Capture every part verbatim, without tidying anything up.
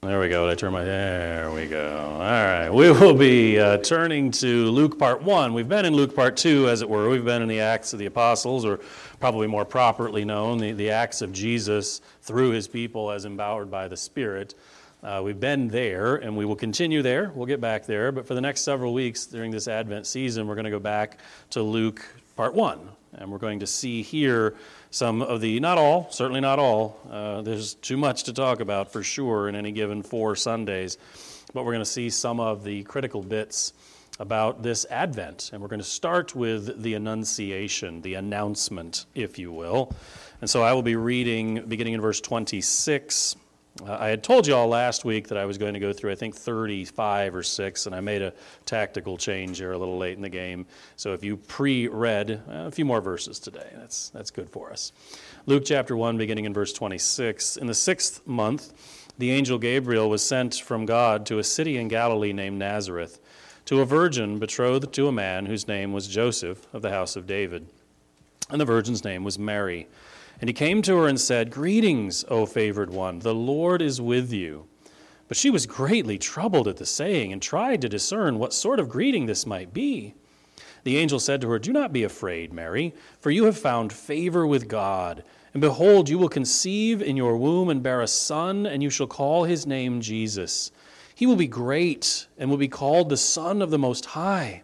There we go. Did I turn my, there we go. All right. We will be uh, turning to Luke part one. We've been in Luke part two, as it were. We've been in the Acts of the Apostles, or probably more properly known, the, the Acts of Jesus through his people as empowered by the Spirit. Uh, we've been there, and we will continue there. We'll get back there. But for the next several weeks during this Advent season, we're going to go back to Luke part one. And we're going to see here some of the, not all, certainly not all, uh, there's too much to talk about for sure in any given four Sundays, but we're going to see some of the critical bits about this Advent. And we're going to start with the Annunciation, the announcement, if you will. And so I will be reading beginning in verse twenty-six. Uh, I had told you all last week that I was going to go through, I think, thirty-five or six, and I made a tactical change here a little late in the game. So if you pre-read uh, a few more verses today, that's that's good for us. Luke chapter one, beginning in verse twenty-six. In the sixth month, the angel Gabriel was sent from God to a city in Galilee named Nazareth, to a virgin betrothed to a man whose name was Joseph of the house of David. And the virgin's name was Mary. And he came to her and said, "Greetings, O favored one, the Lord is with you." But she was greatly troubled at the saying and tried to discern what sort of greeting this might be. The angel said to her, "Do not be afraid, Mary, for you have found favor with God. And behold, you will conceive in your womb and bear a son, and you shall call his name Jesus. He will be great and will be called the Son of the Most High.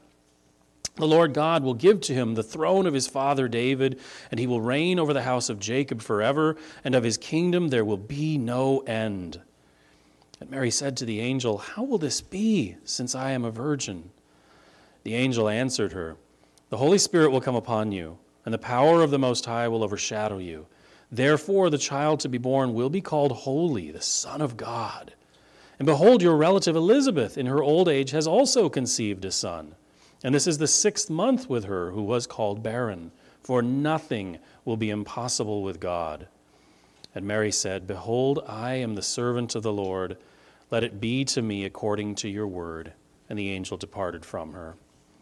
The Lord God will give to him the throne of his father David, and he will reign over the house of Jacob forever, and of his kingdom there will be no end." And Mary said to the angel, "How will this be, since I am a virgin?" The angel answered her, "The Holy Spirit will come upon you, and the power of the Most High will overshadow you. Therefore the child to be born will be called Holy, the Son of God. And behold, your relative Elizabeth in her old age has also conceived a son. And this is the sixth month with her who was called barren, for nothing will be impossible with God." And Mary said, "Behold, I am the servant of the Lord. Let it be to me according to your word." And the angel departed from her.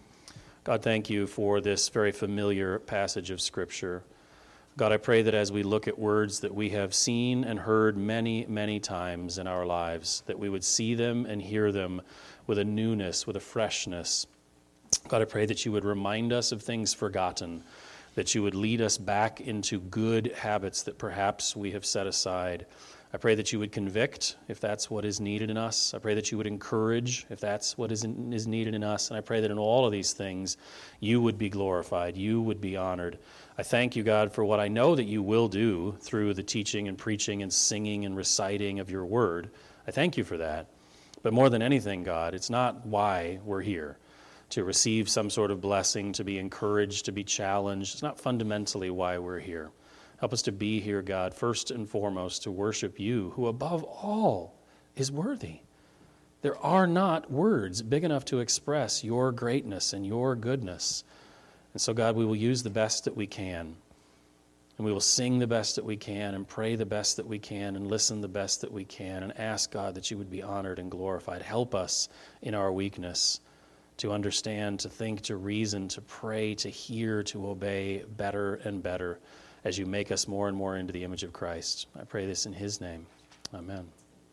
God, thank you for this very familiar passage of Scripture. God, I pray that as we look at words that we have seen and heard many, many times in our lives, that we would see them and hear them with a newness, with a freshness. God, I pray that you would remind us of things forgotten, that you would lead us back into good habits that perhaps we have set aside. I pray that you would convict if that's what is needed in us. I pray that you would encourage if that's what is, in, is needed in us. And I pray that in all of these things, you would be glorified, you would be honored. I thank you, God, for what I know that you will do through the teaching and preaching and singing and reciting of your word. I thank you for that. But more than anything, God, it's not why we're here, to receive some sort of blessing, to be encouraged, to be challenged. It's not fundamentally why we're here. Help us to be here, God, first and foremost, to worship you, who above all is worthy. There are not words big enough to express your greatness and your goodness. And so, God, we will use the best that we can. And we will sing the best that we can and pray the best that we can and listen the best that we can and ask, God, that you would be honored and glorified. Help us in our weakness to understand, to think, to reason, to pray, to hear, to obey better and better as you make us more and more into the image of Christ. I pray this in his name. Amen.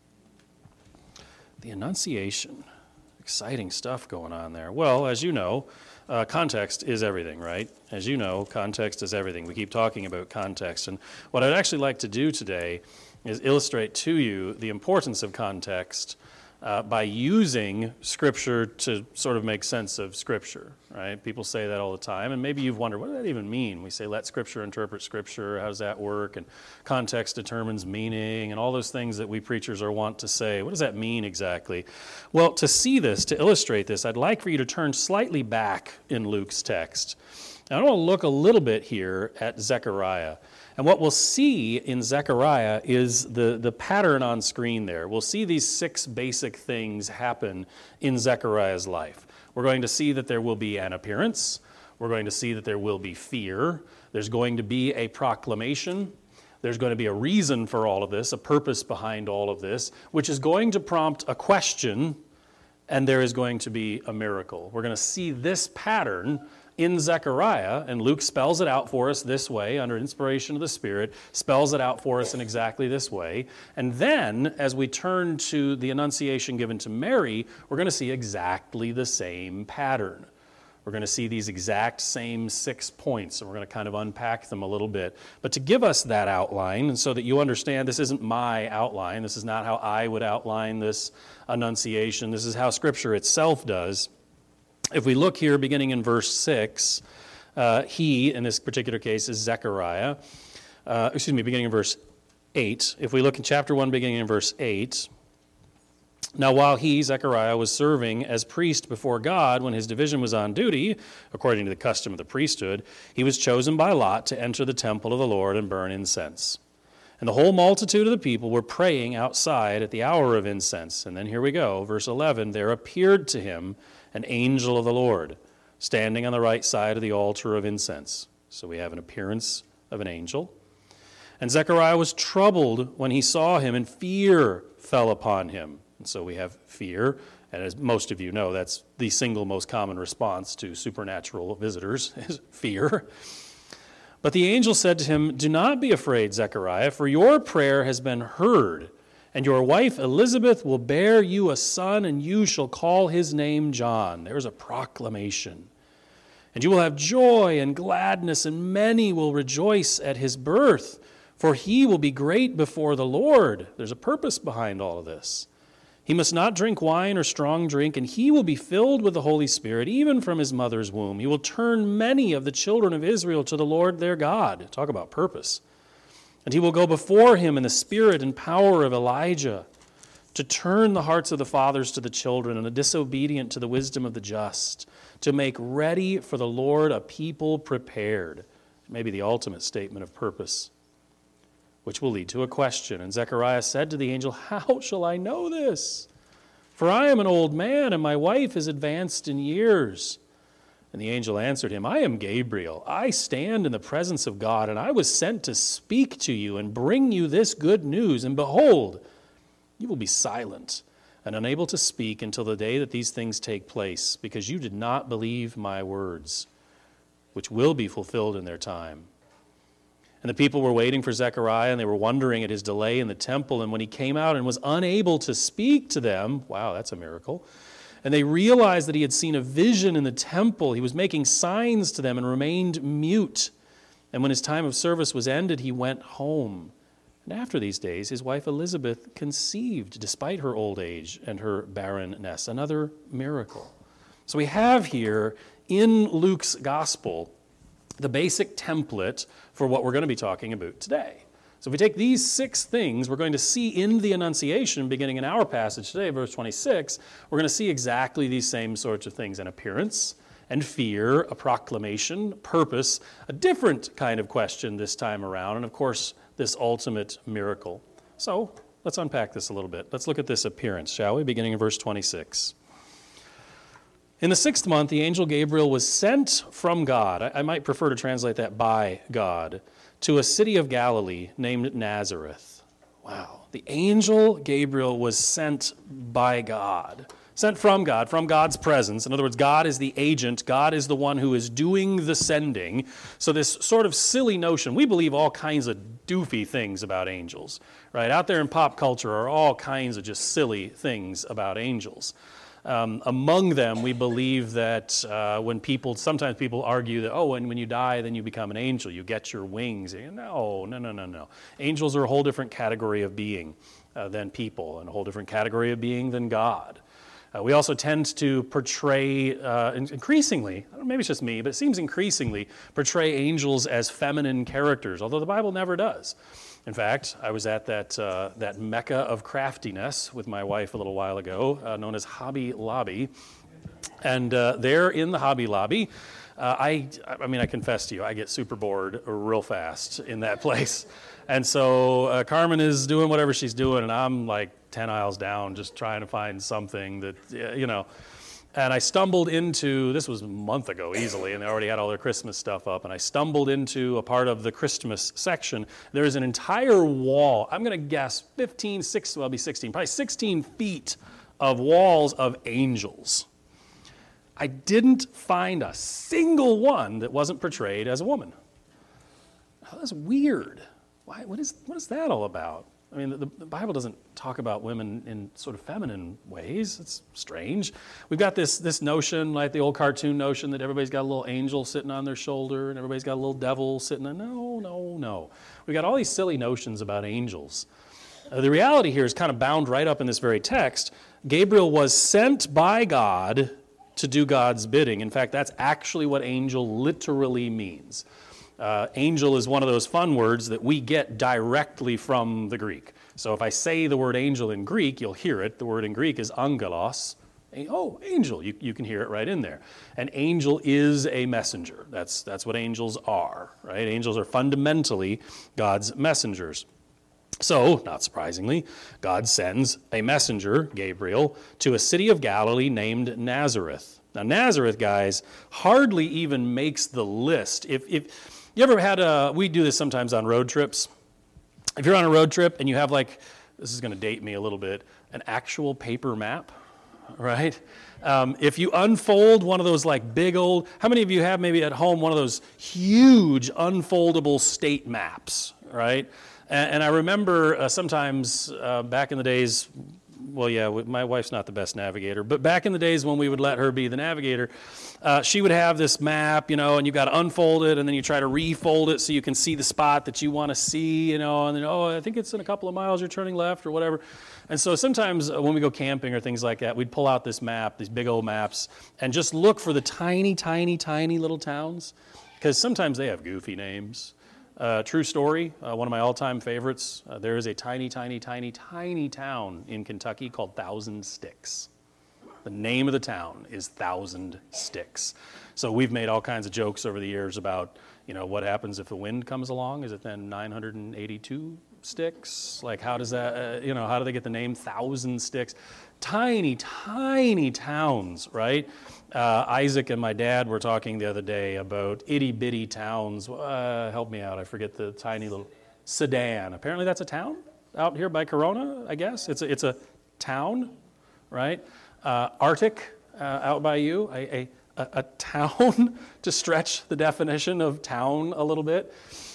The Annunciation. Exciting stuff going on there. Well, as you know, uh, context is everything, right? As you know, context is everything. We keep talking about context. And what I'd actually like to do today is illustrate to you the importance of context Uh, by using Scripture to sort of make sense of Scripture, right? People say that all the time, and maybe you've wondered, what does that even mean? We say, let Scripture interpret Scripture. How does that work? And context determines meaning, and all those things that we preachers are wont to say. What does that mean exactly? Well, to see this, to illustrate this, I'd like for you to turn slightly back in Luke's text. I want to look a little bit here at Zechariah. And what we'll see in Zechariah is the, the pattern on screen there. We'll see these six basic things happen in Zechariah's life. We're going to see that there will be an appearance. We're going to see that there will be fear. There's going to be a proclamation. There's going to be a reason for all of this, a purpose behind all of this, which is going to prompt a question, and there is going to be a miracle. We're going to see this pattern in Zechariah, and Luke spells it out for us this way, under inspiration of the Spirit, spells it out for us in exactly this way. And then, as we turn to the Annunciation given to Mary, we're going to see exactly the same pattern. We're going to see these exact same six points, and we're going to kind of unpack them a little bit. But to give us that outline, and so that you understand this isn't my outline, this is not how I would outline this Annunciation, this is how Scripture itself does. If we look here, beginning in verse six, uh, he, in this particular case, is Zechariah. Uh, excuse me, beginning in verse eight. If we look in chapter one, beginning in verse eight, now while he, Zechariah, was serving as priest before God when his division was on duty, according to the custom of the priesthood, he was chosen by lot to enter the temple of the Lord and burn incense. And the whole multitude of the people were praying outside at the hour of incense. And then here we go, verse eleven, there appeared to him an angel of the Lord, standing on the right side of the altar of incense. So we have an appearance of an angel. And Zechariah was troubled when he saw him, and fear fell upon him. And so we have fear, and as most of you know, that's the single most common response to supernatural visitors, is fear. But the angel said to him, do not be afraid, Zechariah, for your prayer has been heard. And your wife Elizabeth will bear you a son, and you shall call his name John. There's a proclamation. And you will have joy and gladness, and many will rejoice at his birth, for he will be great before the Lord. There's a purpose behind all of this. He must not drink wine or strong drink, and he will be filled with the Holy Spirit, even from his mother's womb. He will turn many of the children of Israel to the Lord their God. Talk about purpose. And he will go before him in the spirit and power of Elijah, to turn the hearts of the fathers to the children and the disobedient to the wisdom of the just, to make ready for the Lord a people prepared. Maybe the ultimate statement of purpose, which will lead to a question. And Zechariah said to the angel, how shall I know this? For I am an old man, and my wife is advanced in years. And the angel answered him, I am Gabriel. I stand in the presence of God, and I was sent to speak to you and bring you this good news. And behold, you will be silent and unable to speak until the day that these things take place, because you did not believe my words, which will be fulfilled in their time. And the people were waiting for Zechariah, and they were wondering at his delay in the temple. And when he came out and was unable to speak to them, wow, that's a miracle. And they realized that he had seen a vision in the temple. He was making signs to them and remained mute. And when his time of service was ended, he went home. And after these days, his wife Elizabeth conceived, despite her old age and her barrenness. Another miracle. So we have here in Luke's gospel the basic template for what we're going to be talking about today. So if we take these six things, we're going to see in the Annunciation, beginning in our passage today, verse twenty-six, we're going to see exactly these same sorts of things: an appearance and fear, a proclamation, purpose, a different kind of question this time around, and of course, this ultimate miracle. So let's unpack this a little bit. Let's look at this appearance, shall we? Beginning in verse twenty-six. In the sixth month, the angel Gabriel was sent from God. I, I might prefer to translate that by God, to a city of Galilee named Nazareth. Wow. The angel Gabriel was sent by God, sent from God, from God's presence. In other words, God is the agent. God is the one who is doing the sending. So this sort of silly notion, we believe all kinds of doofy things about angels, right? Out there in pop culture are all kinds of just silly things about angels. Um, among them, we believe that uh, when people, sometimes people argue that, oh, and when you die, then you become an angel, you get your wings. No, no, no, no, no. Angels are a whole different category of being uh, than people, and a whole different category of being than God. Uh, we also tend to portray, uh, increasingly, maybe it's just me, but it seems increasingly, portray angels as feminine characters, although the Bible never does. In fact, I was at that uh, that mecca of craftiness with my wife a little while ago, uh, known as Hobby Lobby. And uh, there in the Hobby Lobby, uh, I I mean, I confess to you, I get super bored real fast in that place. And so uh, Carmen is doing whatever she's doing, and I'm like ten aisles down just trying to find something that, you know. And I stumbled into, this was a month ago easily, and they already had all their Christmas stuff up, and I stumbled into a part of the Christmas section. There is an entire wall, I'm going to guess fifteen, six, well, it'll be sixteen, probably sixteen feet of walls of angels. I didn't find a single one that wasn't portrayed as a woman. Oh, that's weird. Why, what is, what is that all about? I mean, the, the Bible doesn't talk about women in sort of feminine ways. It's strange. We've got this, this notion, like the old cartoon notion, that everybody's got a little angel sitting on their shoulder and everybody's got a little devil sitting on. No, no, no. We've got all these silly notions about angels. Uh, the reality here is kind of bound right up in this very text. Gabriel was sent by God to do God's bidding. In fact, that's actually what angel literally means. Uh, angel is one of those fun words that we get directly from the Greek. So if I say the word angel in Greek, you'll hear it. The word in Greek is angelos. Oh, angel. You, you can hear it right in there. An angel is a messenger. That's, that's what angels are, right? Angels are fundamentally God's messengers. So, not surprisingly, God sends a messenger, Gabriel, to a city of Galilee named Nazareth. Now, Nazareth, guys, hardly even makes the list. If, if you ever had a, we do this sometimes on road trips. If you're on a road trip and you have like, this is going to date me a little bit, an actual paper map, right? Um, if you unfold one of those like big old, how many of you have maybe at home one of those huge unfoldable state maps, right? And, and I remember uh, sometimes uh, back in the days, well, yeah, my wife's not the best navigator, but back in the days when we would let her be the navigator, uh, she would have this map, you know, and you got to unfold it, and then you try to refold it so you can see the spot that you want to see, you know, and then, oh, I think it's in a couple of miles, you're turning left or whatever. And so sometimes when we go camping or things like that, we'd pull out this map, these big old maps, and just look for the tiny, tiny, tiny little towns, because sometimes they have goofy names. Uh, true story, uh, one of my all-time favorites. Uh, there is a tiny, tiny, tiny, tiny town in Kentucky called Thousand Sticks. The name of the town is Thousand Sticks. So we've made all kinds of jokes over the years about, you know, what happens if the wind comes along? Is it then nine hundred eighty-two sticks? Like, how does that, uh, you know, how do they get the name Thousand Sticks? Tiny, tiny towns, right? Uh, Isaac and my dad were talking the other day about itty-bitty towns. Uh, help me out, I forget the tiny little Sedan. Apparently that's a town out here by Corona, I guess. It's a, it's a town, right? Uh, Arctic, uh, out by you, a, a, a town, to stretch the definition of town a little bit.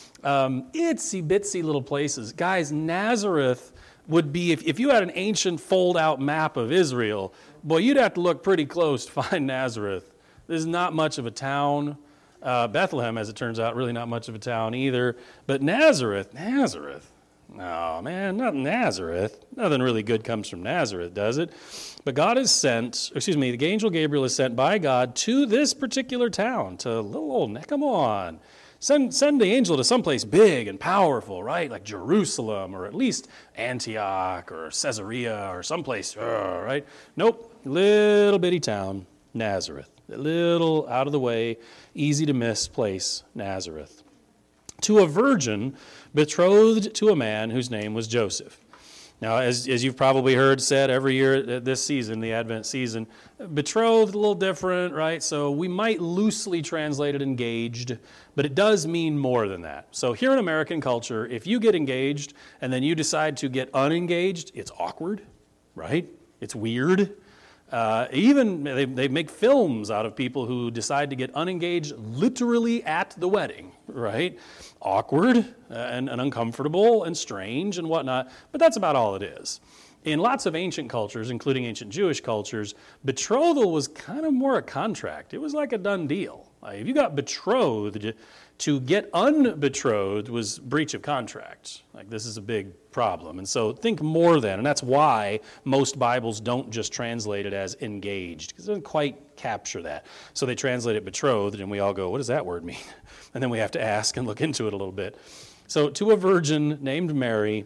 Um, itsy-bitsy little places. Guys, Nazareth would be, if, if you had an ancient fold-out map of Israel, boy, you'd have to look pretty close to find Nazareth. This is not much of a town. Uh, Bethlehem, as it turns out, really not much of a town either. But Nazareth, Nazareth, no, man, not Nazareth. Nothing really good comes from Nazareth, does it? But God is sent, excuse me, the angel Gabriel is sent by God to this particular town, to little old, come on. Send, send the angel to someplace big and powerful, right? Like Jerusalem, or at least Antioch or Caesarea or someplace, uh, right? Nope, little bitty town, Nazareth. A little out of the way, easy to miss place, Nazareth. To a virgin betrothed to a man whose name was Joseph. Now, as, as you've probably heard said every year this season, the Advent season, betrothed, a little different, right? So we might loosely translate it engaged, but it does mean more than that. So here in American culture, if you get engaged and then you decide to get unengaged, it's awkward, right? It's weird. Uh, even they, they make films out of people who decide to get unengaged literally at the wedding, right? Awkward uh, and, and uncomfortable and strange and whatnot, but that's about all it is. In lots of ancient cultures, including ancient Jewish cultures, betrothal was kind of more a contract. It was like a done deal. Like if you got betrothed, to get unbetrothed was breach of contract. Like this is a big problem. And so think more than, and that's why most Bibles don't just translate it as engaged, because it doesn't quite capture that. So they translate it betrothed, and we all go, what does that word mean? And then we have to ask and look into it a little bit. So to a virgin named Mary,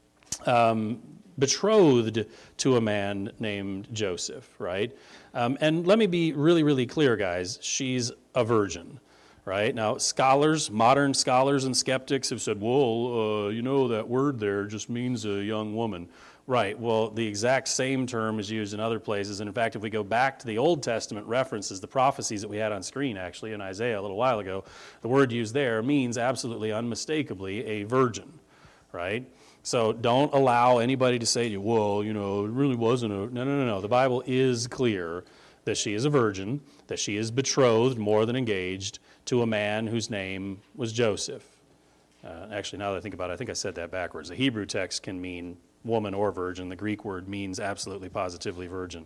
um, betrothed to a man named Joseph, right? Um, and let me be really, really clear, guys. She's a virgin. Right? Now, scholars, modern scholars and skeptics have said, well, uh, you know, that word there just means a young woman. Right. Well, the exact same term is used in other places. And in fact, if we go back to the Old Testament references, the prophecies that we had on screen, actually, in Isaiah a little while ago, the word used there means absolutely unmistakably a virgin. Right? So don't allow anybody to say to you, well, you know, it really wasn't a, no, no, no, no. The Bible is clear that she is a virgin, that she is betrothed more than engaged to a man whose name was Joseph. Uh, actually, now that I think about it, I think I said that backwards. The Hebrew text can mean woman or virgin. The Greek word means absolutely positively virgin.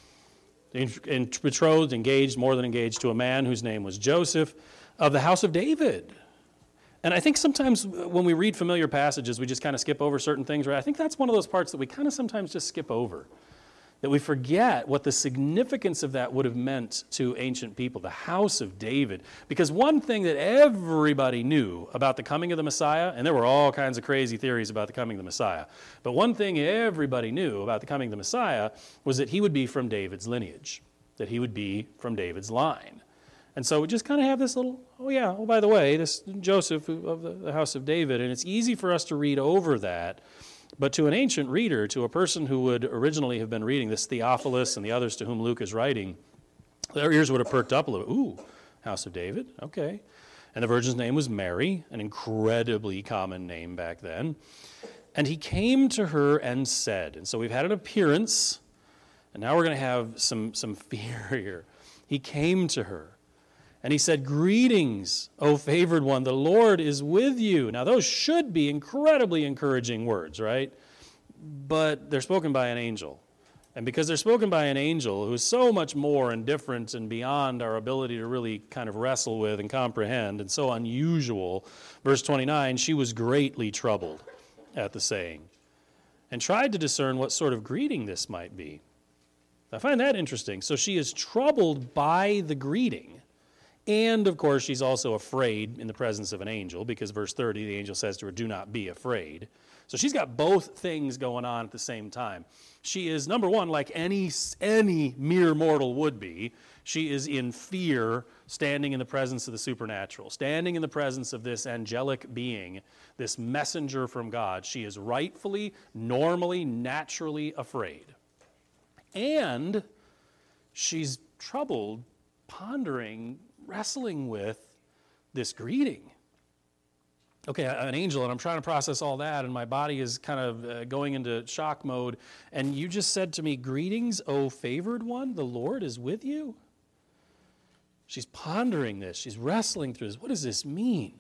And betrothed, engaged, more than engaged to a man whose name was Joseph of the house of David. And I think sometimes when we read familiar passages, we just kind of skip over certain things, right? I think that's one of those parts that we kind of sometimes just skip over, that we forget what the significance of that would have meant to ancient people, the house of David. Because one thing that everybody knew about the coming of the Messiah, and there were all kinds of crazy theories about the coming of the Messiah, but one thing everybody knew about the coming of the Messiah was that he would be from David's lineage, that he would be from David's line. And so we just kind of have this little, oh yeah, oh by the way, this Joseph of the house of David, and it's easy for us to read over that. But to an ancient reader, to a person who would originally have been reading this, Theophilus and the others to whom Luke is writing, their ears would have perked up a little. Ooh, house of David, okay. And the virgin's name was Mary, an incredibly common name back then. And he came to her and said, and so we've had an appearance, and now we're going to have some, some fear here. He came to her. And he said, "Greetings, O favored one, the Lord is with you." Now, those should be incredibly encouraging words, right? But they're spoken by an angel. And because they're spoken by an angel who is so much more and different and beyond our ability to really kind of wrestle with and comprehend and so unusual, verse twenty-nine, she was greatly troubled at the saying and tried to discern what sort of greeting this might be. I find that interesting. So she is troubled by the greeting. And, of course, she's also afraid in the presence of an angel because verse thirty, the angel says to her, "Do not be afraid." So she's got both things going on at the same time. She is, number one, like any, any mere mortal would be, she is in fear standing in the presence of the supernatural, standing in the presence of this angelic being, this messenger from God. She is rightfully, normally, naturally afraid. And she's troubled, pondering, wrestling with this greeting. Okay, an angel, and I'm trying to process all that, and my body is kind of uh, going into shock mode, and you just said to me, "Greetings, O favored one, the Lord is with you." She's pondering this. She's wrestling through this. What does this mean?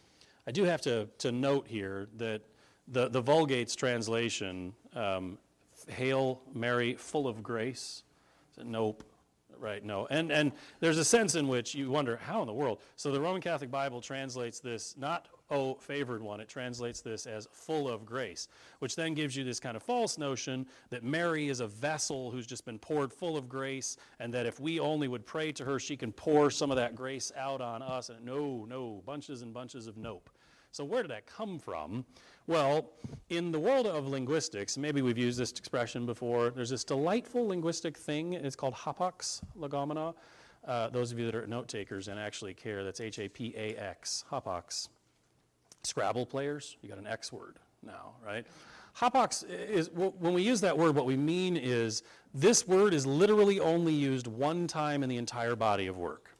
I do have to, to note here that the, the Vulgate's translation, um, "Hail Mary, full of grace," nope. Right, no. And and there's a sense in which you wonder, how in the world? So the Roman Catholic Bible translates this not, "O favored one," it translates this as "full of grace," which then gives you this kind of false notion that Mary is a vessel who's just been poured full of grace, and that if we only would pray to her, she can pour some of that grace out on us. And no, no, bunches and bunches of nope. So where did that come from? Well, in the world of linguistics, maybe we've used this expression before, there's this delightful linguistic thing, it's called hapax legomena. Uh, those of you that are note takers and actually care, that's H A P A X, hapax. Scrabble players, you got an X word now, right? Hapax is, when we use that word, what we mean is this word is literally only used one time in the entire body of work.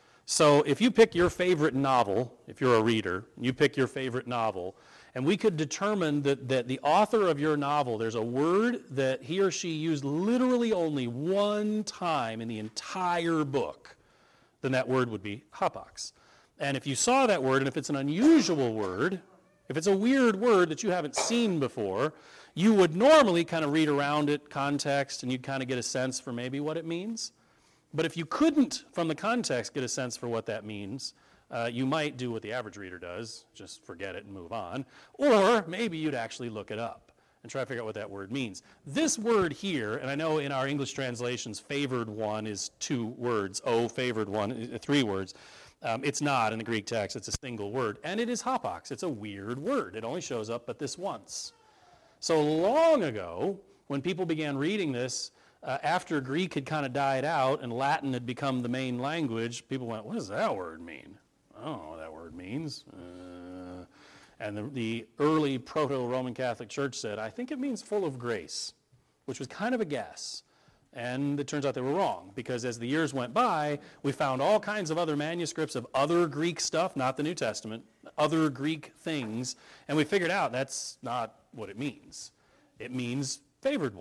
So if you pick your favorite novel, if you're a reader, you pick your favorite novel, and we could determine that, that the author of your novel, there's a word that he or she used literally only one time in the entire book, then that word would be hapax. And if you saw that word, and if it's an unusual word, if it's a weird word that you haven't seen before, you would normally kind of read around it, context, and you'd kind of get a sense for maybe what it means. But if you couldn't, from the context, get a sense for what that means, uh, you might do what the average reader does, just forget it and move on. Or maybe you'd actually look it up and try to figure out what that word means. This word here, and I know in our English translations, favored one is two words. Oh, favored one, three words. Um, it's not in the Greek text. It's a single word. And it is hapax. It's a weird word. It only shows up but this once. So long ago, when people began reading this, Uh, after Greek had kind of died out and Latin had become the main language, people went, "What does that word mean? I don't know what that word means." Uh, and the, the early proto-Roman Catholic Church said, "I think it means full of grace," which was kind of a guess. And it turns out they were wrong, because as the years went by, we found all kinds of other manuscripts of other Greek stuff, not the New Testament, other Greek things, and we figured out that's not what it means. It means favored one.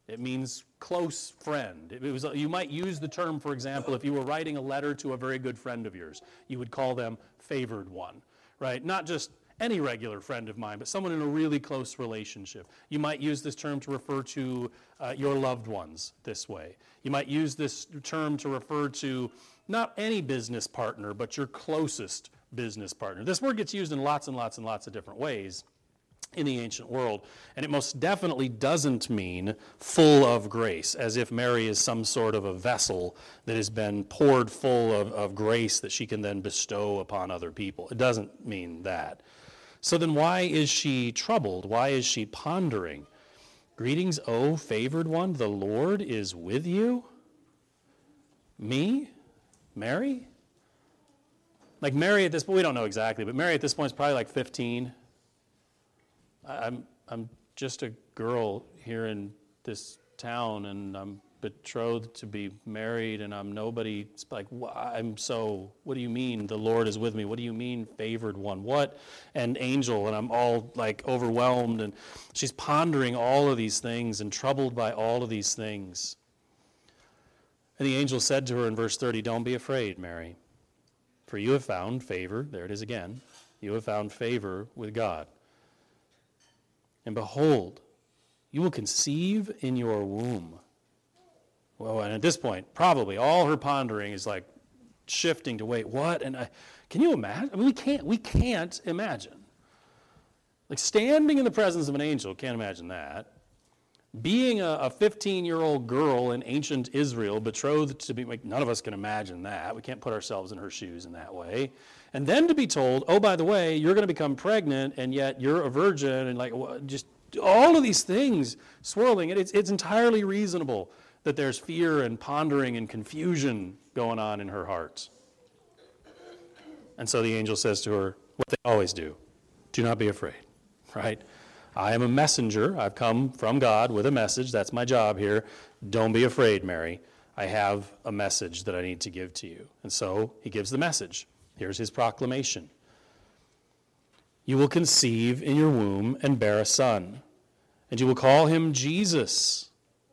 It means close friend. It was, you might use the term, for example, if you were writing a letter to a very good friend of yours, you would call them favored one, right? Not just any regular friend of mine, but someone in a really close relationship. You might use this term to refer to uh, your loved ones this way. You might use this term to refer to not any business partner, but your closest business partner. This word gets used in lots and lots and lots of different ways in the ancient world, and it most definitely doesn't mean full of grace, as if Mary is some sort of a vessel that has been poured full of, of grace that she can then bestow upon other people. It doesn't mean that. So then why is she troubled? Why is she pondering? Greetings, O favored one, the Lord is with you. Me? Mary? Like Mary at this point, we don't know exactly, but Mary at this point is probably like fifteen. I'm I'm just a girl here in this town, and I'm betrothed to be married, and I'm nobody. It's like, I'm so, what do you mean the Lord is with me? What do you mean favored one? What? And angel, and I'm all like overwhelmed, and she's pondering all of these things and troubled by all of these things. And the angel said to her in verse thirty, don't be afraid, Mary, for you have found favor, there it is again, you have found favor with God. And behold, you will conceive in your womb. Well, and at this point, probably all her pondering is like shifting to, wait, what? And I, can you imagine? I mean, we can't, we can't imagine. Like standing in the presence of an angel, can't imagine that. Being a fifteen-year-old girl in ancient Israel, betrothed to be, like, none of us can imagine that. We can't put ourselves in her shoes in that way. And then to be told, oh, by the way, you're going to become pregnant, and yet you're a virgin, and like just all of these things swirling. And it's, it's entirely reasonable that there's fear and pondering and confusion going on in her heart. And so the angel says to her, what they always do, do not be afraid, right? I am a messenger. I've come from God with a message. That's my job here. Don't be afraid, Mary. I have a message that I need to give to you. And so he gives the message. Here's his proclamation. You will conceive in your womb and bear a son, and you will call him Jesus.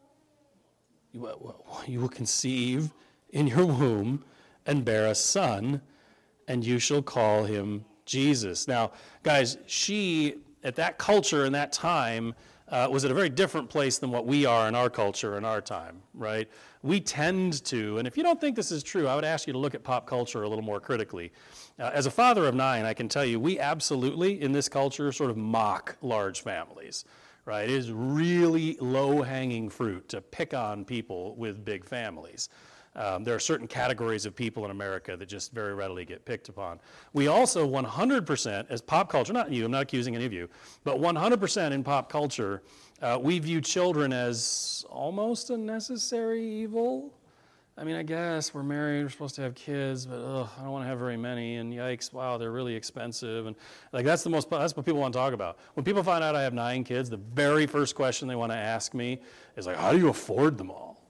You will conceive in your womb and bear a son, and you shall call him Jesus. Now, guys, she, at that culture and that time, uh, was at a very different place than what we are in our culture in our time, right? We tend to, and if you don't think this is true, I would ask you to look at pop culture a little more critically. Uh, as a father of nine, I can tell you, we absolutely, in this culture, sort of mock large families, right? It is really low-hanging fruit to pick on people with big families. Um, there are certain categories of people in America that just very readily get picked upon. We also one hundred percent, as pop culture, not you, I'm not accusing any of you, but one hundred percent in pop culture, uh, we view children as almost a necessary evil. I mean, I guess we're married, we're supposed to have kids, but ugh, I don't want to have very many, and yikes, wow, they're really expensive. And like that's the most, that's what people want to talk about. When people find out I have nine kids, the very first question they want to ask me is like, how do you afford them all?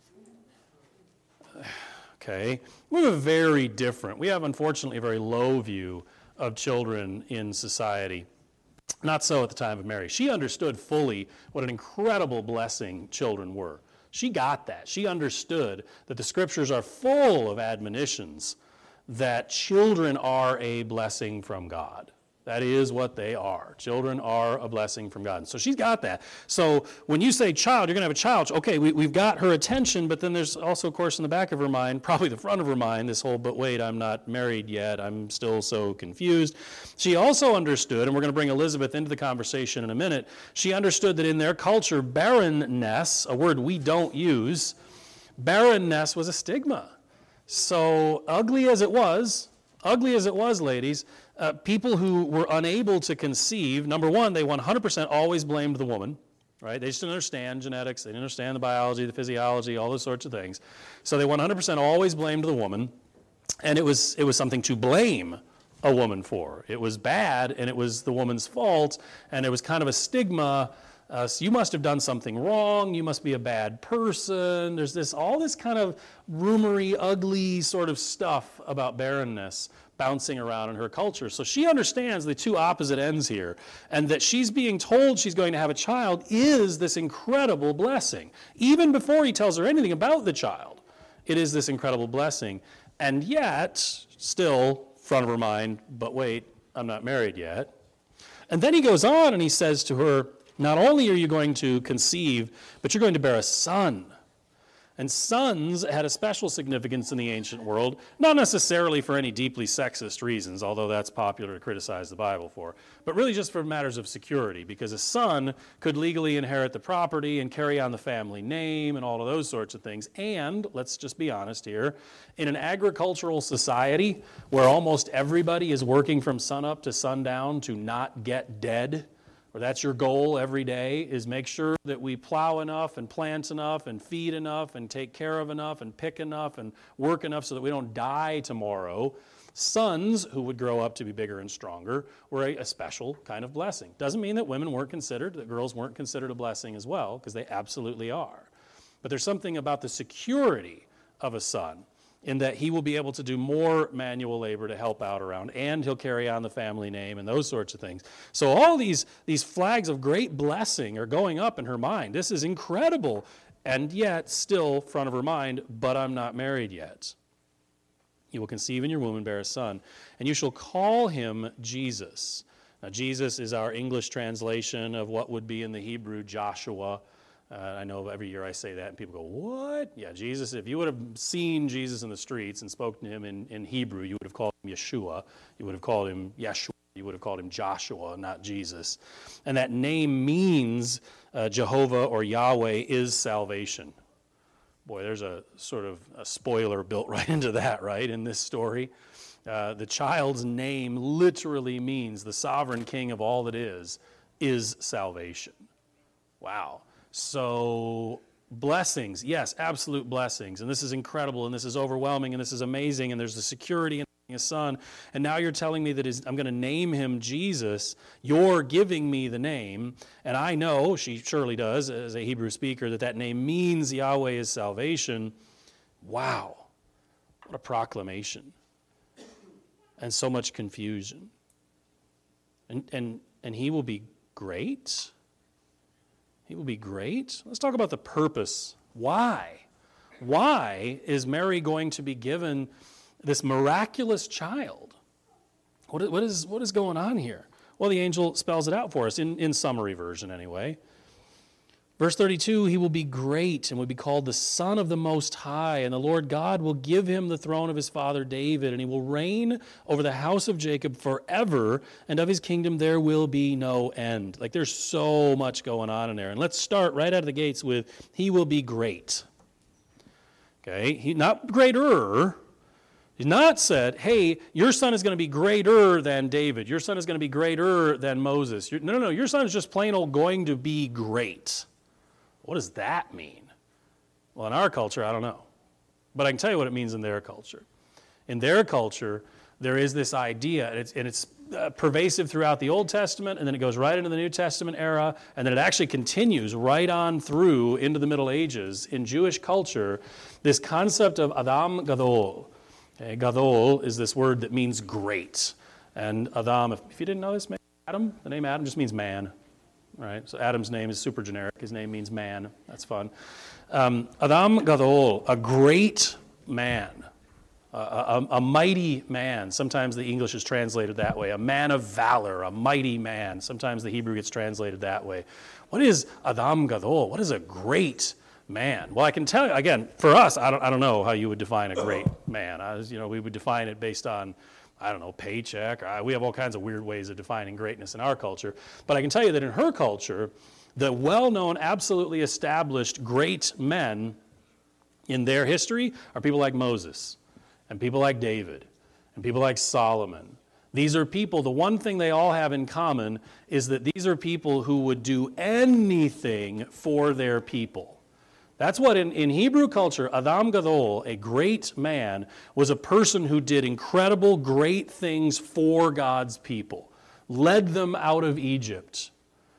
Okay, we have a very different, we have unfortunately a very low view of children in society. Not so at the time of Mary. She understood fully what an incredible blessing children were. She got that. She understood that the scriptures are full of admonitions that children are a blessing from God. That is what they are. Children are a blessing from God. And so she's got that. So when you say child, you're going to have a child. Okay, we, we've got her attention, but then there's also, of course, in the back of her mind, probably the front of her mind, this whole, but wait, I'm not married yet. I'm still so confused. She also understood, and we're going to bring Elizabeth into the conversation in a minute, she understood that in their culture, barrenness, a word we don't use, barrenness was a stigma. So ugly as it was, ugly as it was, ladies, Uh, people who were unable to conceive, number one, they one hundred percent always blamed the woman, right? They just didn't understand genetics, they didn't understand the biology, the physiology, all those sorts of things. So they one hundred percent always blamed the woman, and it was it was something to blame a woman for. It was bad, and it was the woman's fault, and it was kind of a stigma Uh, so you must have done something wrong. You must be a bad person. There's this all this kind of rumory, ugly sort of stuff about barrenness bouncing around in her culture. So she understands the two opposite ends here, and that she's being told she's going to have a child is this incredible blessing. Even before he tells her anything about the child, it is this incredible blessing. And yet, still front of her mind, but wait, I'm not married yet. And then he goes on and he says to her, not only are you going to conceive, but you're going to bear a son. And sons had a special significance in the ancient world, not necessarily for any deeply sexist reasons, although that's popular to criticize the Bible for, but really just for matters of security, because a son could legally inherit the property and carry on the family name and all of those sorts of things. And, let's just be honest here, in an agricultural society where almost everybody is working from sunup to sundown to not get dead, or that's your goal every day, is make sure that we plow enough and plant enough and feed enough and take care of enough and pick enough and work enough so that we don't die tomorrow. Sons who would grow up to be bigger and stronger were a, a special kind of blessing. Doesn't mean that women weren't considered, that girls weren't considered a blessing as well, because they absolutely are. But there's something about the security of a son, in that he will be able to do more manual labor to help out around, and he'll carry on the family name and those sorts of things. So all these, these flags of great blessing are going up in her mind. This is incredible, and yet still front of her mind, but I'm not married yet. You will conceive in your womb and bear a son, and you shall call him Jesus. Now, Jesus is our English translation of what would be in the Hebrew Joshua. Uh, I know every year I say that and people go, what? Yeah, Jesus, if you would have seen Jesus in the streets and spoken to him in, in Hebrew, you would have called him Yeshua. You would have called him Yeshua. You would have called him Joshua, not Jesus. And that name means uh, Jehovah or Yahweh is salvation. Boy, there's a sort of a spoiler built right into that, right, in this story. Uh, the child's name literally means the sovereign king of all that is, is salvation. Wow. So blessings, yes, absolute blessings. And this is incredible, and this is overwhelming, and this is amazing, and there's the security in having a son. And now you're telling me that is, I'm going to name him Jesus. You're giving me the name. And I know, she surely does, as a Hebrew speaker, that that name means Yahweh is salvation. Wow. What a proclamation. And so much confusion. And, and, and he will be great? He will be great? Let's talk about the purpose. Why? Why is Mary going to be given this miraculous child? What, what, is, what is going on here? Well, the angel spells it out for us, in, in summary version anyway. Verse thirty-two, he will be great and will be called the Son of the Most High, and the Lord God will give him the throne of his father David, and he will reign over the house of Jacob forever, and of his kingdom there will be no end. Like, there's so much going on in there. And let's start right out of the gates with, he will be great. Okay, he not greater. He's not said, hey, your son is going to be greater than David. Your son is going to be greater than Moses. You're, no, no, no, your son is just plain old going to be great. What does that mean? Well, in our culture, I don't know. But I can tell you what it means in their culture. In their culture, there is this idea, and it's, and it's uh, pervasive throughout the Old Testament, and then it goes right into the New Testament era, and then it actually continues right on through into the Middle Ages. In Jewish culture, this concept of Adam Gadol. Okay, Gadol is this word that means great. And Adam, if, if you didn't know this, Adam, the name Adam just means man. Right, so Adam's name is super generic. His name means man. That's fun. Um, Adam Gadol, a great man, a, a, a mighty man. Sometimes the English is translated that way. A man of valor, a mighty man. Sometimes the Hebrew gets translated that way. What is Adam Gadol? What is a great man? Well, I can tell you, again, for us, I don't, I don't know how you would define a great man. I was, you know, we would define it based on, I don't know, paycheck. We have all kinds of weird ways of defining greatness in our culture. But I can tell you that in her culture, the well-known, absolutely established great men in their history are people like Moses and people like David and people like Solomon. These are people, the one thing they all have in common is that these are people who would do anything for their people. That's what in, in Hebrew culture, Adam Gadol, a great man, was a person who did incredible, great things for God's people, led them out of Egypt,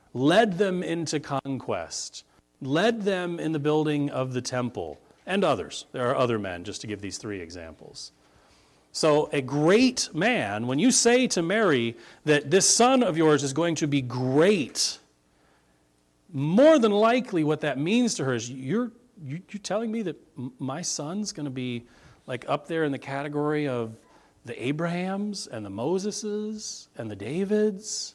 led them into conquest, led them in the building of the temple, and others. There are other men, just to give these three examples. So a great man, when you say to Mary that this son of yours is going to be great, more than likely what that means to her is you're, you're telling me that my son's going to be like up there in the category of the Abrahams and the Moseses and the Davids?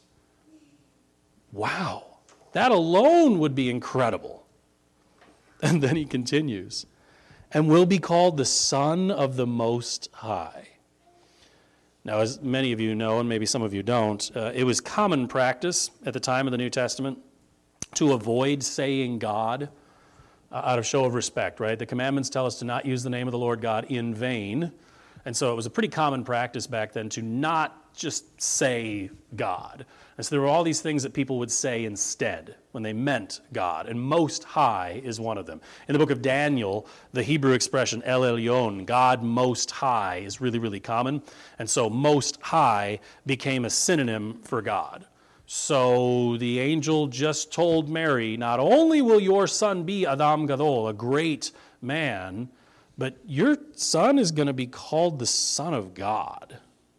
Wow, that alone would be incredible. And then he continues, and will be called the Son of the Most High. Now, as many of you know, and maybe some of you don't, uh, it was common practice at the time of the New Testament to avoid saying God uh, out of show of respect, right? The commandments tell us to not use the name of the Lord God in vain. And so it was a pretty common practice back then to not just say God. And so there were all these things that people would say instead when they meant God, and Most High is one of them. In the book of Daniel, the Hebrew expression El Elyon, God Most High, is really, really common. And so Most High became a synonym for God. So the angel just told Mary, not only will your son be Adam Gadol, a great man, but your son is going to be called the Son of God.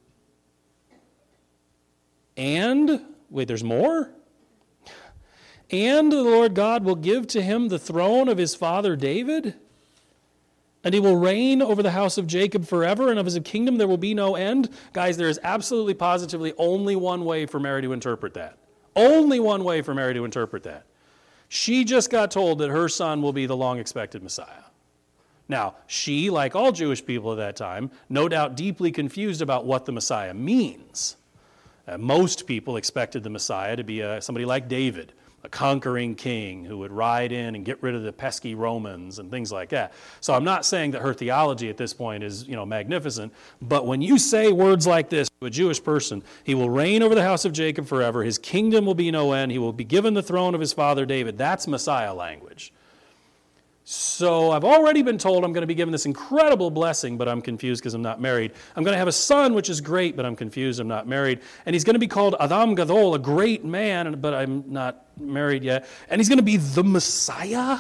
And, wait, there's more? And the Lord God will give to him the throne of his father David, and he will reign over the house of Jacob forever, and of his kingdom there will be no end. Guys, there is absolutely positively only one way for Mary to interpret that. Only one way for Mary to interpret that. She just got told that her son will be the long-expected Messiah. Now, she, like all Jewish people at that time, no doubt deeply confused about what the Messiah means. Uh, most people expected the Messiah to be uh, somebody like David, a conquering king who would ride in and get rid of the pesky Romans and things like that. So I'm not saying that her theology at this point is, you know, magnificent, but when you say words like this to a Jewish person, he will reign over the house of Jacob forever, his kingdom will be no end, he will be given the throne of his father David, that's Messiah language. So I've already been told I'm going to be given this incredible blessing, but I'm confused because I'm not married. I'm going to have a son, which is great, but I'm confused, I'm not married. And he's going to be called Adam Gadol, a great man, but I'm not married yet. And he's going to be the Messiah?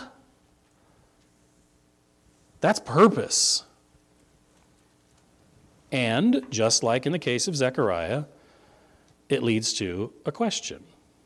That's purpose. And just like in the case of Zechariah, it leads to a question.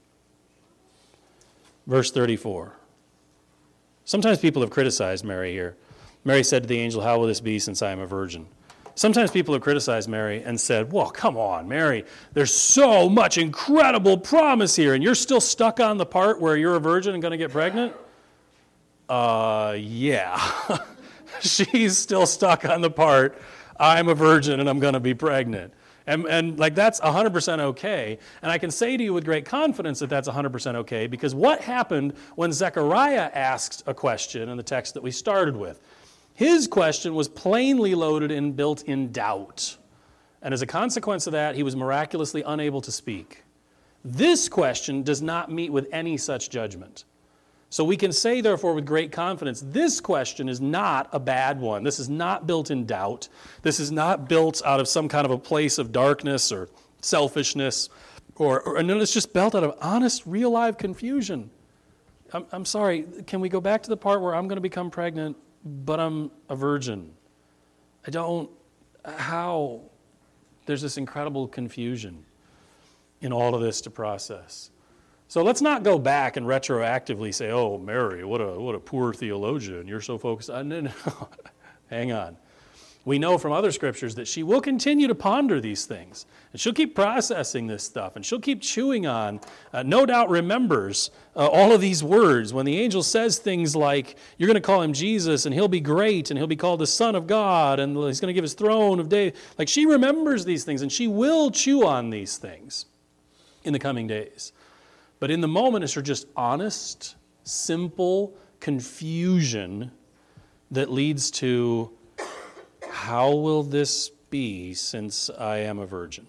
Verse thirty-four. Sometimes people have criticized Mary here. Mary said to the angel, how will this be since I am a virgin? Sometimes people have criticized Mary and said, well, come on, Mary, there's so much incredible promise here, and you're still stuck on the part where you're a virgin and going to get pregnant? Uh, yeah. She's still stuck on the part, I'm a virgin and I'm going to be pregnant. And, and like that's one hundred percent okay. And I can say to you with great confidence that that's one hundred percent okay, because what happened when Zechariah asked a question in the text that we started with? His question was plainly loaded and built in doubt. And as a consequence of that, he was miraculously unable to speak. This question does not meet with any such judgment. So we can say, therefore, with great confidence, this question is not a bad one. This is not built in doubt. This is not built out of some kind of a place of darkness or selfishness, or, or and then it's just built out of honest, real live confusion. I'm, I'm sorry, can we go back to the part where I'm going to become pregnant, but I'm a virgin? I don't, how? There's this incredible confusion in all of this to process. So let's not go back and retroactively say, oh, Mary, what a what a poor theologian. You're so focused on it. Hang on. We know from other scriptures that she will continue to ponder these things. And she'll keep processing this stuff. And she'll keep chewing on, uh, no doubt remembers uh, all of these words. When the angel says things like, you're going to call him Jesus, and he'll be great, and he'll be called the Son of God, and he's going to give his throne of David. Like, she remembers these things, and she will chew on these things in the coming days. But in the moment, it's her just honest, simple confusion that leads to, how will this be since I am a virgin?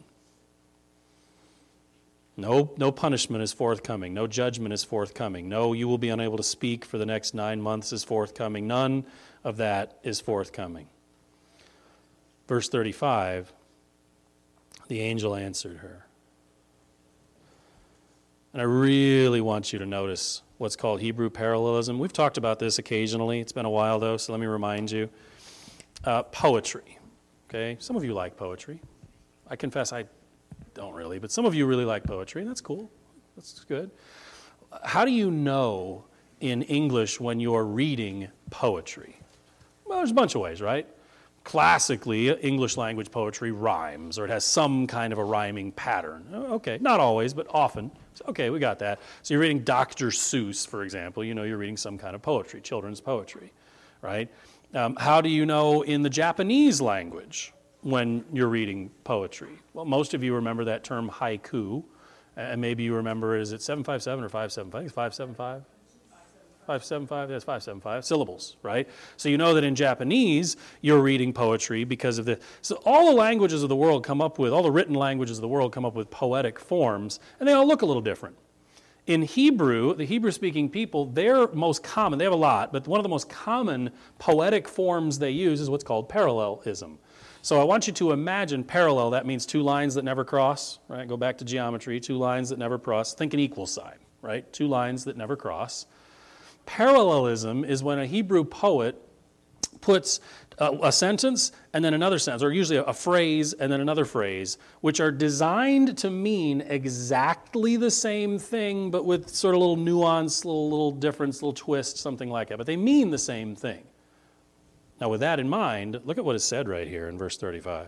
No, no punishment is forthcoming. No judgment is forthcoming. No, you will be unable to speak for the next nine months is forthcoming. None of that is forthcoming. Verse thirty-five, the angel answered her, And I really want you to notice what's called Hebrew parallelism. We've talked about this occasionally. It's been a while, though, so let me remind you. Uh, poetry, okay? Some of you like poetry. I confess I don't really, but some of you really like poetry, and that's cool. That's good. How do you know in English when you're reading poetry? Well, there's a bunch of ways, right? Classically, English language poetry rhymes, or it has some kind of a rhyming pattern. Okay, not always, but often. So, okay, we got that. So you're reading Doctor Seuss, for example. You know you're reading some kind of poetry, children's poetry, right? Um, how do you know in the Japanese language when you're reading poetry? Well, most of you remember that term haiku, and maybe you remember, is it seven five seven or five seven five? I think it's five seven five. five seven five, that's five seven five, syllables, right? So you know that in Japanese, you're reading poetry because of the, so all the languages of the world come up with, all the written languages of the world come up with poetic forms, and they all look a little different. In Hebrew, the Hebrew-speaking people, their most common, they have a lot, but one of the most common poetic forms they use is what's called parallelism. So I want you to imagine parallel, that means two lines that never cross, right? Go back to geometry, two lines that never cross. Think an equal sign, right? Two lines that never cross. Parallelism is when a Hebrew poet puts a, a sentence and then another sentence, or usually a, a phrase and then another phrase, which are designed to mean exactly the same thing, but with sort of little nuance, little, little difference, little twist, something like that. But they mean the same thing. Now, with that in mind, look at what is said right here in verse thirty-five.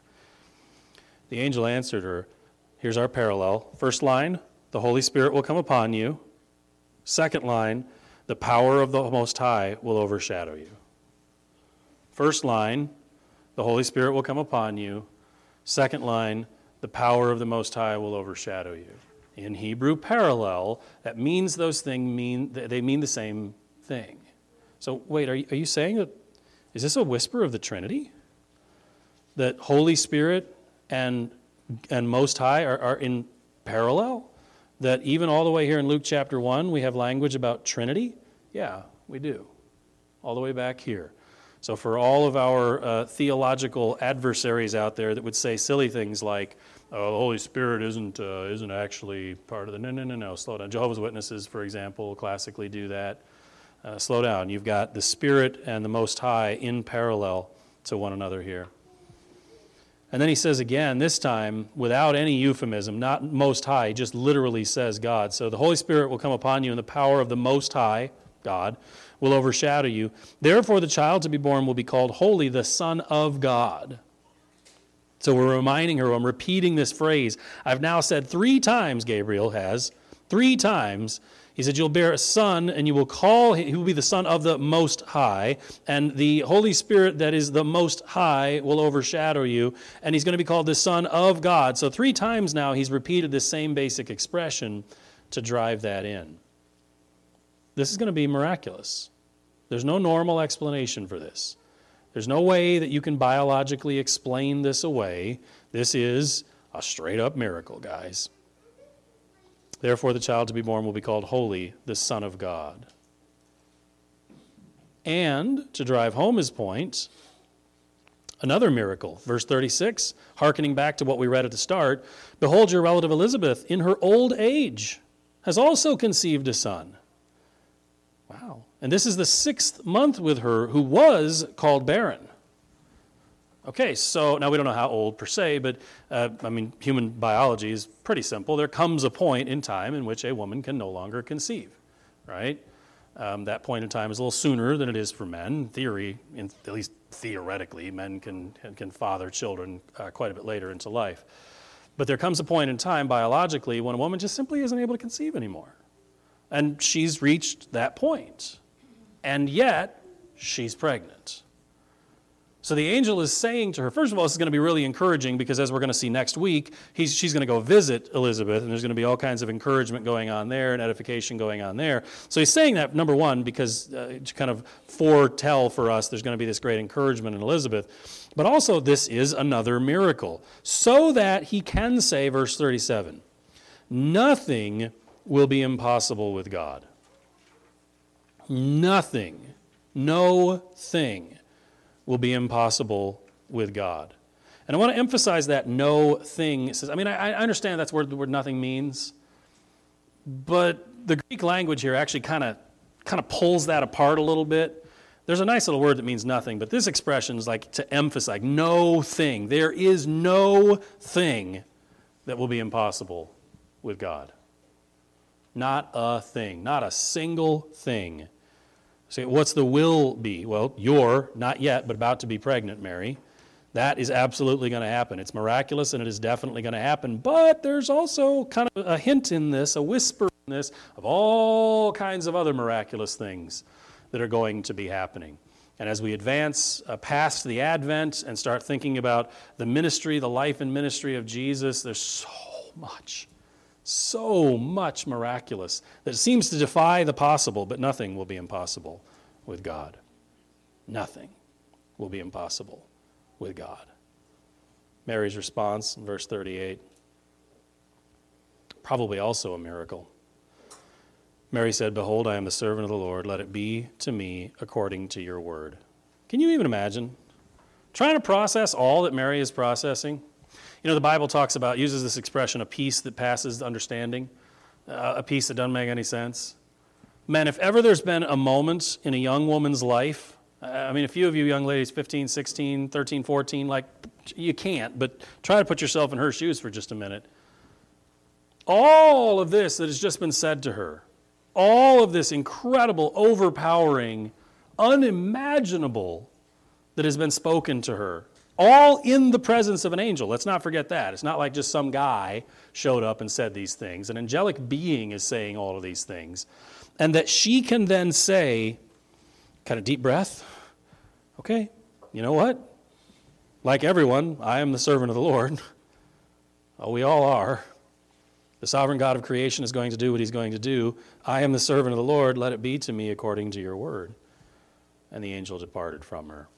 The angel answered her, here's our parallel. First line, the Holy Spirit will come upon you. Second line, the power of the Most High will overshadow you. First line, the Holy Spirit will come upon you. Second line, the power of the Most High will overshadow you. In Hebrew parallel, that means those things mean, they mean the same thing. So wait, are you, are you saying that, is this a whisper of the Trinity? That Holy Spirit and, and Most High are, are in parallel? That even all the way here in Luke chapter one, we have language about Trinity? Yeah, we do. All the way back here. So for all of our uh, theological adversaries out there that would say silly things like, oh, the Holy Spirit isn't uh, isn't actually part of the, no, no, no, no, slow down. Jehovah's Witnesses, for example, classically do that. Uh, slow down. You've got the Spirit and the Most High in parallel to one another here. And then he says again, this time, without any euphemism, not Most High, he just literally says God. So the Holy Spirit will come upon you, and the power of the Most High, God, will overshadow you. Therefore the child to be born will be called Holy, the Son of God. So we're reminding her, I'm repeating this phrase. I've now said three times, Gabriel has, three times, he said, you'll bear a son, and you will call, he will be the Son of the Most High, and the Holy Spirit that is the Most High will overshadow you, and he's going to be called the Son of God. So three times now he's repeated this same basic expression to drive that in. This is going to be miraculous. There's no normal explanation for this. There's no way that you can biologically explain this away. This is a straight-up miracle, guys. Therefore, the child to be born will be called Holy, the Son of God. And, to drive home his point, another miracle. Verse thirty-six, hearkening back to what we read at the start, behold, your relative Elizabeth, in her old age, has also conceived a son. Wow. And this is the sixth month with her, who was called barren. Okay, so now we don't know how old per se, but uh, I mean, human biology is pretty simple. There comes a point in time in which a woman can no longer conceive, right? Um, that point in time is a little sooner than it is for men. In theory, in, at least theoretically, men can, can father children uh, quite a bit later into life. But there comes a point in time biologically when a woman just simply isn't able to conceive anymore. And she's reached that point. And yet, she's pregnant. So the angel is saying to her, first of all, this is going to be really encouraging because as we're going to see next week, he's, she's going to go visit Elizabeth, and there's going to be all kinds of encouragement going on there and edification going on there. So he's saying that, number one, because uh, to kind of foretell for us there's going to be this great encouragement in Elizabeth. But also this is another miracle, so that he can say, verse thirty-seven, nothing will be impossible with God. Nothing, no thing will be impossible with God. And I want to emphasize that no thing. I mean, I, I understand that's where the word nothing means. But the Greek language here actually kind of kind of pulls that apart a little bit. There's a nice little word that means nothing, but this expression is like to emphasize no thing. There is no thing that will be impossible with God. Not a thing, not a single thing. So what's the will be? Well, you're not yet, but about to be pregnant, Mary. That is absolutely going to happen. It's miraculous and it is definitely going to happen. But there's also kind of a hint in this, a whisper in this, of all kinds of other miraculous things that are going to be happening. And as we advance uh, past the Advent and start thinking about the ministry, the life and ministry of Jesus, there's so much, so much miraculous that it seems to defy the possible, but nothing will be impossible with God. Nothing will be impossible with God. Mary's response in verse thirty-eight, probably also a miracle. Mary said, "Behold, I am the servant of the Lord. Let it be to me according to your word." Can you even imagine trying to process all that Mary is processing? You know, the Bible talks about, uses this expression, a peace that passes understanding, uh, a peace that doesn't make any sense. Man, if ever there's been a moment in a young woman's life, I mean, a few of you young ladies, fifteen, sixteen, thirteen, fourteen, like, you can't, but try to put yourself in her shoes for just a minute. All of this that has just been said to her, all of this incredible, overpowering, unimaginable that has been spoken to her, all in the presence of an angel. Let's not forget that. It's not like just some guy showed up and said these things. An angelic being is saying all of these things. And that she can then say, kind of deep breath, okay, you know what? Like everyone, I am the servant of the Lord. Oh, we all are. The sovereign God of creation is going to do what he's going to do. I am the servant of the Lord. Let it be to me according to your word. And the angel departed from her.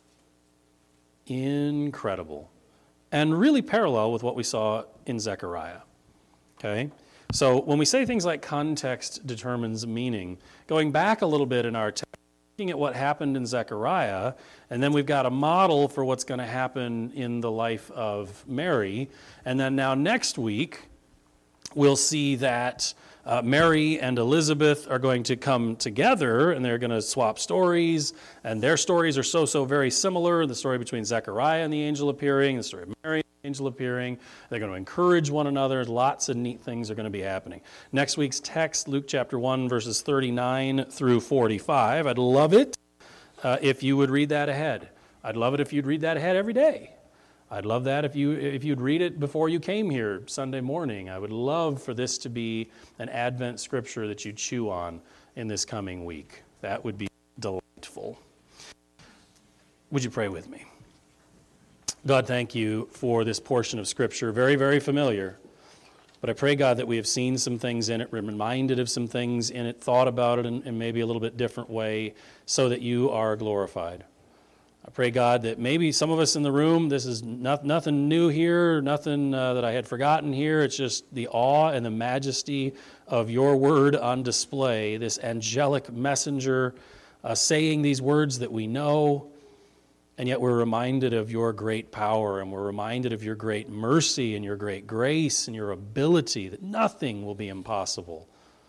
Incredible. And really parallel with what we saw in Zechariah. Okay? So when we say things like context determines meaning, going back a little bit in our text, looking at what happened in Zechariah, and then we've got a model for what's going to happen in the life of Mary. And then now next week, we'll see that uh, Mary and Elizabeth are going to come together, and they're going to swap stories, and their stories are so, so very similar. The story between Zechariah and the angel appearing, the story of Mary and the angel appearing. They're going to encourage one another. Lots of neat things are going to be happening. Next week's text, Luke chapter one, verses thirty-nine through forty-five. I'd love it uh, if you would read that ahead. I'd love it if you'd read that ahead every day. I'd love that if, you, if you'd read it before you came here Sunday morning. I would love for this to be an Advent scripture that you chew on in this coming week. That would be delightful. Would you pray with me? God, thank you for this portion of Scripture. Very, very familiar. But I pray, God, that we have seen some things in it, reminded of some things in it, thought about it in, in maybe a little bit different way, so that you are glorified. I pray, God, that maybe some of us in the room, this is not, nothing new here, nothing uh, that I had forgotten here. It's just the awe and the majesty of your word on display, this angelic messenger uh, saying these words that we know, and yet we're reminded of your great power, and we're reminded of your great mercy and your great grace and your ability, that nothing will be impossible.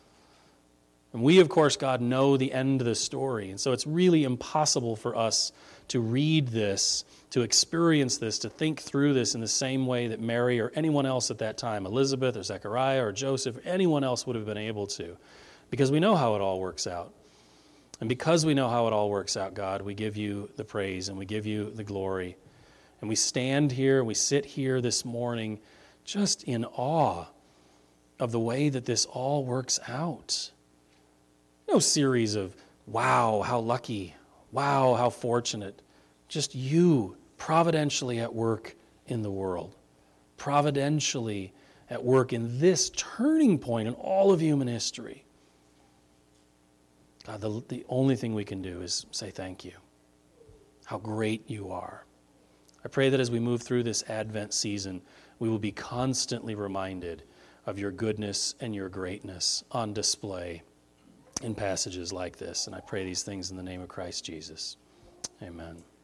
And we, of course, God, know the end of the story, and so it's really impossible for us to read this, to experience this, to think through this in the same way that Mary or anyone else at that time, Elizabeth or Zechariah or Joseph, or anyone else would have been able to, because we know how it all works out. And because we know how it all works out, God, we give you the praise and we give you the glory. And we stand here, we sit here this morning just in awe of the way that this all works out. No series of, wow, how lucky, wow, how fortunate. Just you providentially at work in the world. Providentially at work in this turning point in all of human history. God, the, the only thing we can do is say thank you. How great you are. I pray that as we move through this Advent season, we will be constantly reminded of your goodness and your greatness on display in passages like this. And I pray these things in the name of Christ Jesus. Amen.